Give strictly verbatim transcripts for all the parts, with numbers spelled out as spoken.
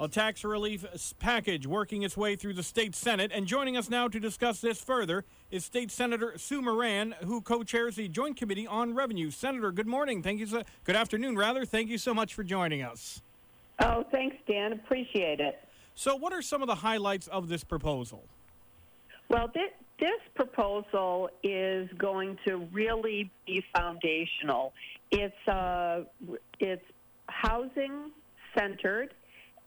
A tax relief package working its way through the state Senate. And joining us now to discuss this further is State Senator Sue Moran, who co-chairs the Joint Committee on Revenue. Senator, good morning. Thank you so, good afternoon, rather. Thank you so much for joining us. Oh, thanks, Dan. Appreciate it. So what are some of the highlights of this proposal? Well, this, this proposal is going to really be foundational. It's uh, it's housing centered.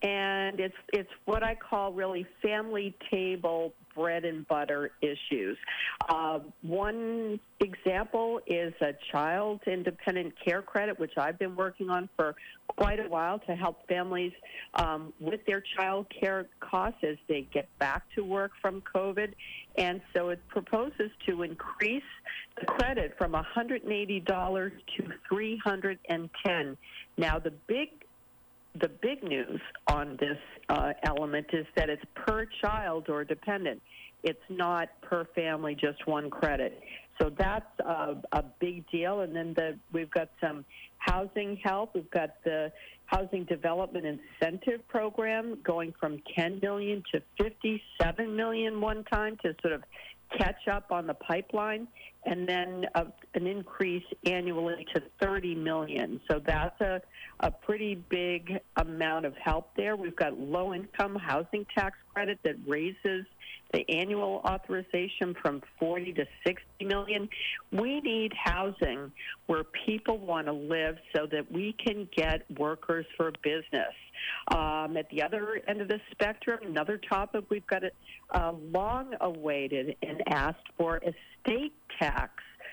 And it's it's what I call really family table bread and butter issues. Uh, one example is a child independent care credit, which I've been working on for quite a while to help families um, with their child care costs as they get back to work from COVID. And so it proposes to increase the credit from one hundred eighty dollars to three hundred ten dollars. Now, the big The big news on this uh, element is that it's per child or dependent. It's not per family, just one credit. So that's a, a big deal. And then the, we've got some housing help. We've got the Housing Development Incentive Program going from ten million dollars to fifty-seven million dollars one time to sort of catch up on the pipeline, and then a, an increase annually to thirty million dollars. So that's a, a pretty big amount of help there. We've got low-income housing tax credit that raises the annual authorization from forty to sixty million. We need housing where people want to live so that we can get workers for business. Um, at the other end of the spectrum, another topic we've got a uh, long-awaited and asked for estate tax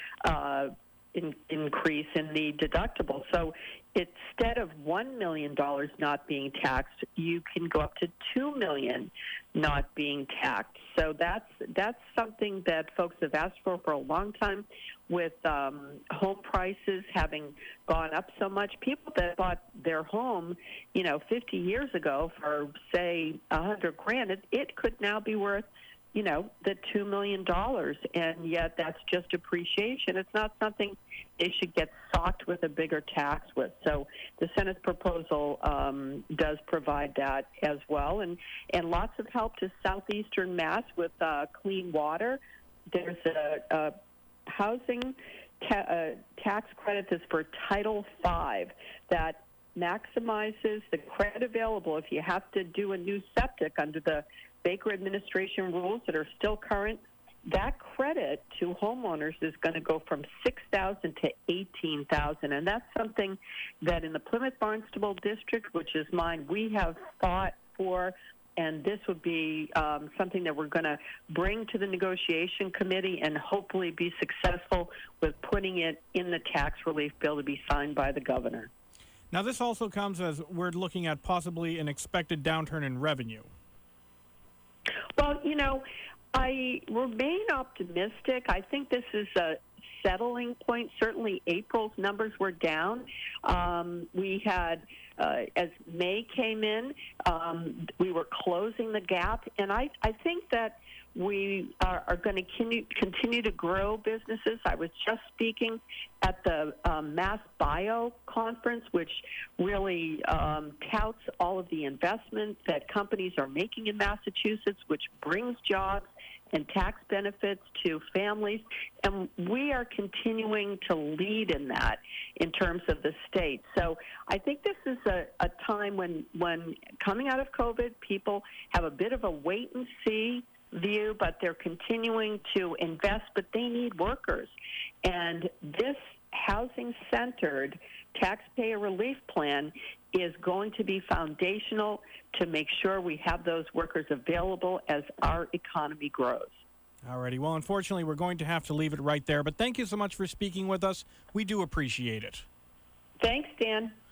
uh, in, increase in the deductible. So instead of one million dollars not being taxed, you can go up to two million dollars not being taxed. So that's that's something that folks have asked for for a long time. With um, home prices having gone up so much, people that bought their home, you know, fifty years ago for, say, a hundred grand, it, it could now be worth, you know, the two million dollars, and yet that's just appreciation. It's not something they should get socked with a bigger tax with. So the Senate's proposal um, does provide that as well, and, and lots of help to southeastern Mass with uh, clean water. There's a, a housing ta- uh, tax credit that's for Title five that maximizes the credit available if you have to do a new septic under the Baker administration rules that are still current. That credit to homeowners is going to go from six thousand dollars to eighteen thousand dollars, and that's something that in the Plymouth Barnstable district, which is mine, we have fought for, and this would be um, something that we're going to bring to the negotiation committee and hopefully be successful with putting it in the tax relief bill to be signed by the governor. Now, this also comes as we're looking at possibly an expected downturn in revenue. Well, you know, I remain optimistic. I think this is a settling point. Certainly April's numbers were down. Um, we had, uh, as May came in, um, we were closing the gap. And I, I think that we are, are going to continue, continue to grow businesses. I was just speaking at the um, Mass Bio Conference, which really um, touts all of the investment that companies are making in Massachusetts, which brings jobs and tax benefits to families. And we are continuing to lead in that in terms of the state. So I think this is a, a time when, when coming out of COVID, people have a bit of a wait and see view, but they're continuing to invest, but they need workers. And this housing-centered taxpayer relief plan is going to be foundational to make sure we have those workers available as our economy grows. All righty. Well, unfortunately, we're going to have to leave it right there, but thank you so much for speaking with us. We do appreciate it. Thanks, Dan.